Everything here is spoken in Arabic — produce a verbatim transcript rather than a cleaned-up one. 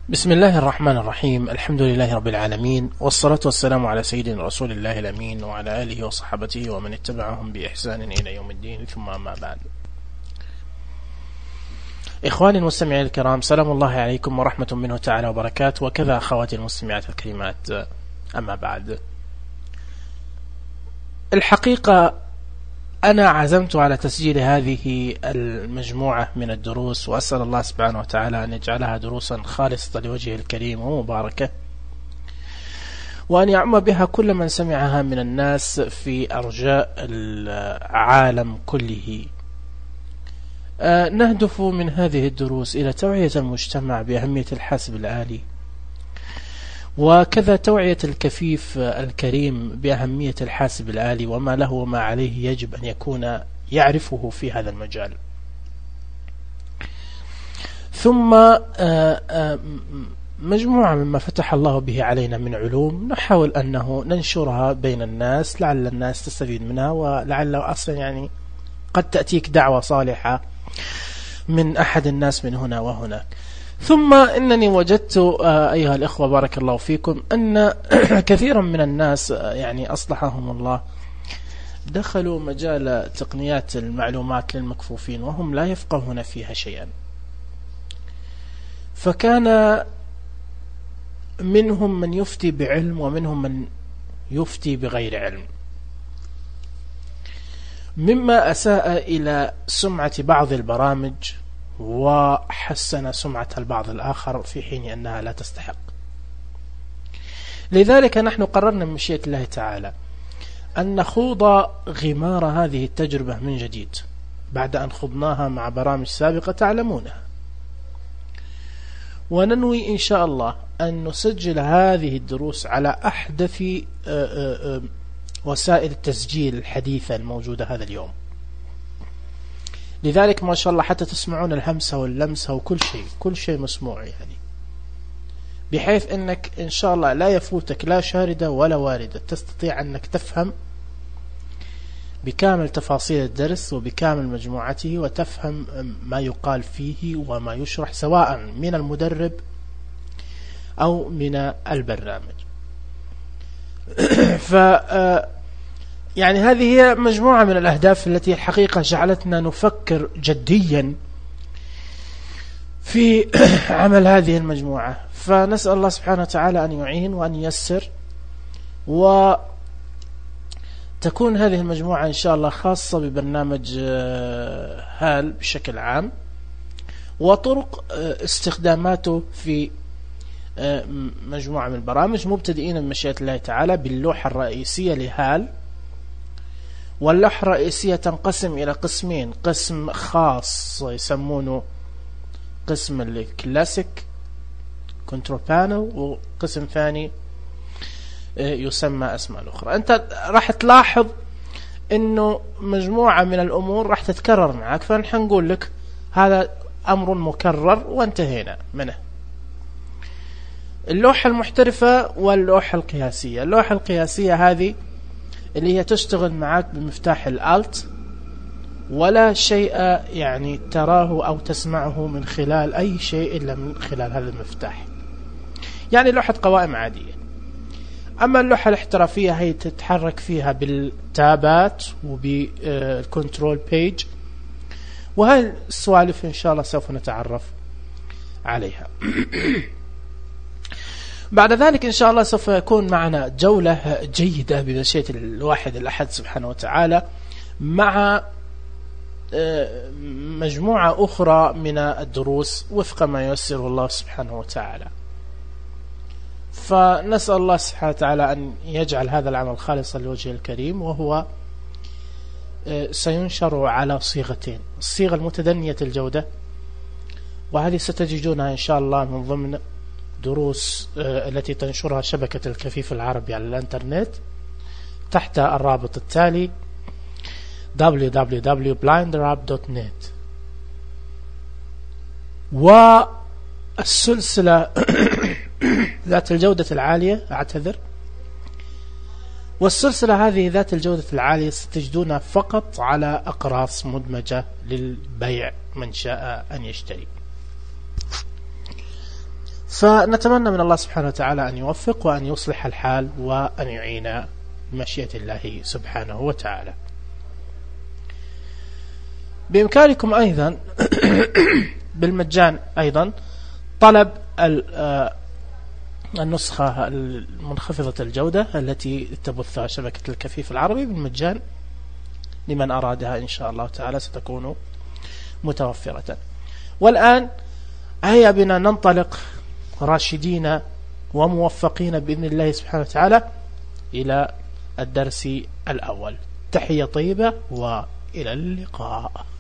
بسم الله الرحمن الرحيم. الحمد لله رب العالمين، والصلاة والسلام على سيدنا رسول الله الأمين وعلى آله وصحبته ومن اتبعهم بإحسان إلى يوم الدين، ثم أما بعد. إخواني المستمعين الكرام، سلام الله عليكم ورحمة منه تعالى وبركاته، وكذا أخواتي المستمعات الكريمات. أما بعد، الحقيقة أنا عزمت على تسجيل هذه المجموعة من الدروس، وأسأل الله سبحانه وتعالى أن يجعلها دروسا خالصة لوجهه الكريم ومباركة، وأن يعم بها كل من سمعها من الناس في أرجاء العالم كله. أه نهدف من هذه الدروس إلى توعية المجتمع بأهمية الحاسب الآلي، وكذا توعية الكفيف الكريم بأهمية الحاسب الآلي وما له وما عليه يجب أن يكون يعرفه في هذا المجال. ثم مجموعة مما فتح الله به علينا من علوم نحاول أنه ننشرها بين الناس لعل الناس تستفيد منها، ولعل أصلا يعني قد تأتيك دعوة صالحة من أحد الناس من هنا وهناك. ثم إنني وجدت أيها الإخوة بارك الله فيكم أن كثيرا من الناس يعني أصلحهم الله دخلوا مجال تقنيات المعلومات للمكفوفين وهم لا يفقهون فيها شيئا، فكان منهم من يفتي بعلم ومنهم من يفتي بغير علم، مما أساء إلى سمعة بعض البرامج وحسن سمعة البعض الآخر في حين أنها لا تستحق. لذلك نحن قررنا من مشيئة الله تعالى أن نخوض غمار هذه التجربة من جديد بعد أن خضناها مع برامج سابقة تعلمونها، وننوي إن شاء الله أن نسجل هذه الدروس على أحدث وسائل التسجيل الحديثة الموجودة هذا اليوم. لذلك ما شاء الله حتى تسمعون الهمسة واللمسة وكل شيء كل شيء مسموع، يعني بحيث أنك إن شاء الله لا يفوتك لا شاردة ولا واردة، تستطيع أنك تفهم بكامل تفاصيل الدرس وبكامل مجموعته، وتفهم ما يقال فيه وما يشرح سواء من المدرب أو من البرنامج. ف يعني هذه هي مجموعة من الأهداف التي الحقيقة جعلتنا نفكر جديا في عمل هذه المجموعة، فنسأل الله سبحانه وتعالى أن يعين وأن ييسر، وتكون هذه المجموعة إن شاء الله خاصة ببرنامج هال بشكل عام، وطرق استخداماته في مجموعة من البرامج، مبتدئين بمشيئة الله تعالى باللوحة الرئيسية لهال. واللوحة الرئيسية تنقسم إلى قسمين، قسم خاص يسمونه قسم الكلاسيك كنترول بانل، وقسم ثاني يسمى أسماء أخرى. أنت راح تلاحظ أنه مجموعة من الأمور راح تتكرر معك، فنحن نقول لك هذا أمر مكرر وانتهينا منه. اللوحة المحترفة واللوحة القياسية. اللوحة القياسية هذه اللي هي تشتغل معك بمفتاح الالت، ولا شيء يعني تراه أو تسمعه من خلال أي شيء إلا من خلال هذا المفتاح، يعني لوحة قوائم عادية. أما اللوحة الاحترافية هي تتحرك فيها بالتابات وبالكنترول بيج، وهي السوالف إن شاء الله سوف نتعرف عليها. بعد ذلك إن شاء الله سوف يكون معنا جولة جيدة بمشيئة الواحد الأحد سبحانه وتعالى مع مجموعة أخرى من الدروس وفق ما ييسره الله سبحانه وتعالى. فنسأل الله سبحانه وتعالى أن يجعل هذا العمل خالصا لوجهه الكريم، وهو سينشر على صيغتين: الصيغة المتدنية الجودة، وهذه ستجدونها إن شاء الله من ضمن دروس التي تنشرها شبكة الكفيف العربي على الانترنت تحت الرابط التالي دبليو دبليو دبليو دوت بلايند راب دوت نت. والسلسلة ذات الجودة العالية أعتذر والسلسلة هذه ذات الجودة العالية ستجدونها فقط على أقراص مدمجة للبيع من شاء أن يشتري. فنتمنى من الله سبحانه وتعالى أن يوفق وأن يصلح الحال وأن يعين بمشيئة الله سبحانه وتعالى. بإمكانكم أيضا بالمجان أيضا طلب النسخة المنخفضة الجودة التي تبثها شبكة الكفيف العربي بالمجان لمن أرادها إن شاء الله تعالى ستكون متوفرة. والآن هيا بنا ننطلق راشدين وموفقين بإذن الله سبحانه وتعالى إلى الدرس الأول. تحية طيبة وإلى اللقاء.